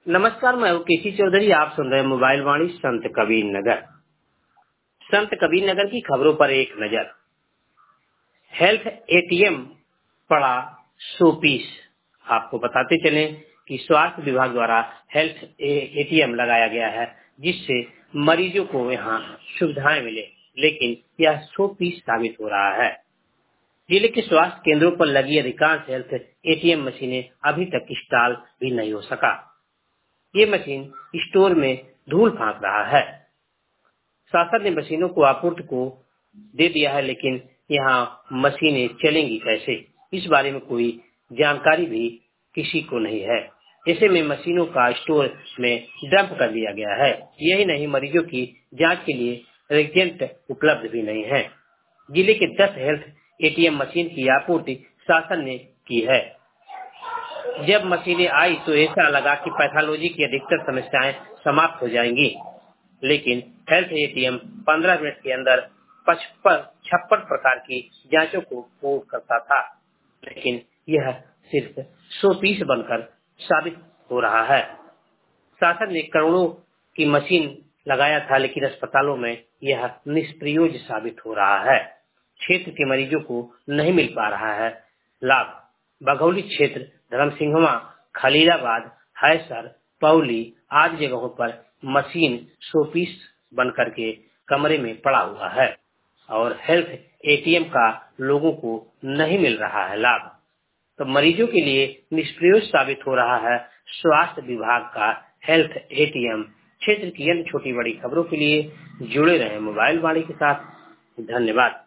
नमस्कार, मैं हूँ केसी चौधरी। आप सुन रहे हैं मोबाइल वाणी संत कबीर नगर। संत कबीर नगर की खबरों पर एक नजर। हेल्थ एटीएम पड़ा 100 पीस। आपको बताते चलें कि स्वास्थ्य विभाग द्वारा हेल्थ एटीएम लगाया गया है, जिससे मरीजों को यहाँ सुविधाएं मिले, लेकिन यह 100 पीस साबित हो रहा है। जिले के स्वास्थ्य केंद्रों पर लगी अधिकांश हेल्थ एटीएम मशीनें अभी तक इंस्टॉल भी नहीं हो सका। ये मशीन स्टोर में धूल फांक रहा है। शासन ने मशीनों को आपूर्ति को दे दिया है, लेकिन यहाँ मशीनें चलेंगी कैसे, इस बारे में कोई जानकारी भी किसी को नहीं है। ऐसे में मशीनों का स्टोर में डंप कर दिया गया है। यही नहीं, मरीजों की जांच के लिए रिएजेंट उपलब्ध भी नहीं है। जिले के 10 हेल्थ एटीएम मशीन की आपूर्ति शासन ने की है। जब मशीनें आई तो ऐसा लगा कि पैथोलॉजी की अधिकतर समस्याएं समाप्त हो जाएंगी, लेकिन हेल्थ एटीएम 15 मिनट के अंदर 56 प्रकार की जांचों को पूर्ण करता था, लेकिन यह सिर्फ 100 पीस बनकर साबित हो रहा है। शासन ने करोड़ों की मशीन लगाया था, लेकिन अस्पतालों में यह निष्प्रयोज्य साबित हो रहा है। क्षेत्र के मरीजों को नहीं मिल पा रहा है लाभ। बघौली क्षेत्र, धर्मसिंहवा, खलीलाबाद, हैसर, पौली आदि जगहों पर मशीन 100 पीस बन करके कमरे में पड़ा हुआ है और हेल्थ एटीएम का लोगों को नहीं मिल रहा है लाभ। तो मरीजों के लिए निष्प्रयोज साबित हो रहा है स्वास्थ्य विभाग का हेल्थ एटीएम। क्षेत्र की अन्य छोटी बड़ी खबरों के लिए जुड़े रहें मोबाइल वाणी के साथ। धन्यवाद।